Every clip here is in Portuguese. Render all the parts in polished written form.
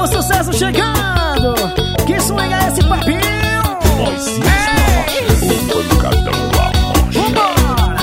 novo sucesso chegando. Que swing é esse papinho? O pancadão da rocha. Vambora!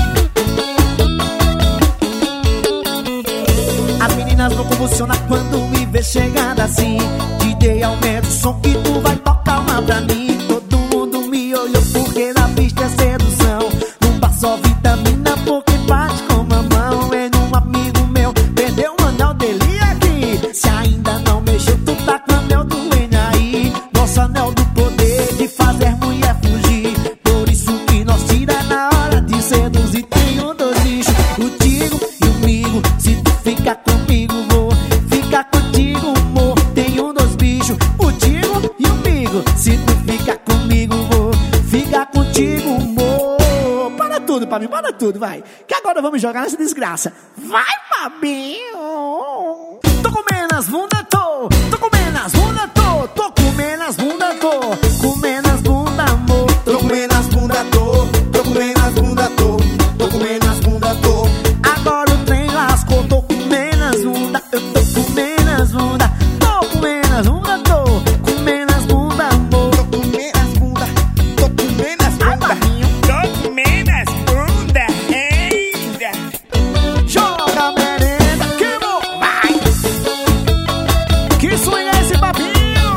As meninas vão convulsionar quando me ver chegando assim. DJ, aumenta o som que tu vai tocar uma pra mim. Todo mundo me olhou porque na pista é sedução. Não passou vitamina porque bate com mamão. É num amigo meu, perdeu o anel dele aqui. Se ainda não mexeu, tu tá com o anel do N aí. Nosso anel do poder de fazer mulher fugir. Por isso que nós tira na hora de seduzir. Tenho dois bichos, o Tigo e o Migo. Se tu ficar comigo, vou ficar contigo, amor. Tenho dois bichos, o Tigo e o Migo. Se tu ficar comigo, vou ficar contigo, amor. Para tudo, pra mim, para tudo, vai. Que agora vamos jogar nessa desgraça. Vai, Fabinho. Tô comendo as bundas, tô comendo as bundas, tô comendo as bundas, tô comendo as bundas, amor. Tô comendo as bundas, tô comendo as bundas, tô comendo as bundas, Agora o trem lascou, tô comendo as bundas, eu tô comendo as bundas, tô comendo as bundas, tô comendo as bundas, amor. tô comendo as bundas, tô comendo as bundas. Tô comendo as bundas, eita. Joga a merenda, queimou, vai. Que swing é esse papinho?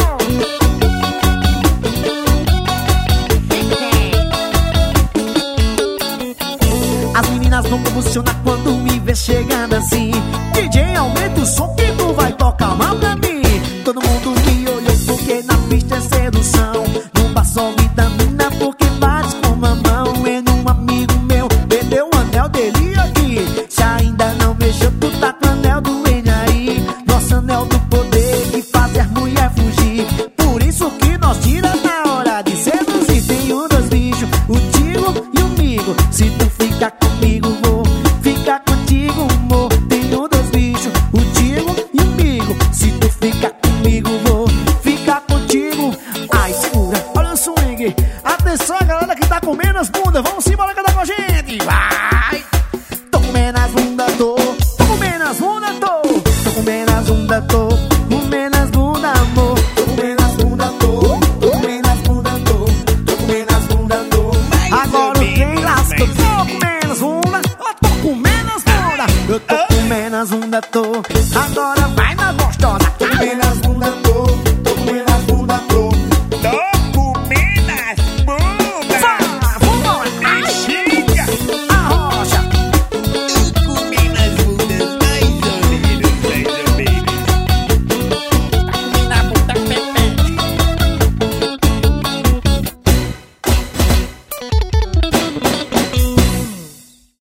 As meninas vão convulsionar quando me ver chegando assim. DJ, aumenta o som que tu vai tocar uma pra mim. Todo mundo me olhou porque na pista é sedução. Não passou vitamina porque bate com mamão. É num amigo meu, perdeu o anel dele aqui. Se ainda não mexeu, tu tá com o anel do N aí. Nosso anel do poder de fazer mulher fugir. Por isso que nós tira na hora de seduzir. Tenho dois bichos, o Tigo e o Migo. Se tu ficar comigo, vou ficar contigo, amor. Tenho dois bichos, o Tigo e o Migo. Se tu ficar comigo, vou ficar contigo. Ai, segura, olha o swing. Atenção, galera que tá comendo as bundas. Vamos embora cantar com a gente. Vai! Tô comendo as bundas, tô comendo as bundas, tô comendo as bundas, tô comendo as bundas, amor. Tô comendo as bundas, tô comendo as bundas, tô comendo as bundas, Agora o trem lascou, tô comendo as bundas, eu tô comendo as bundas, eu tô comendo as bundas, tô. Agora vai na bunda.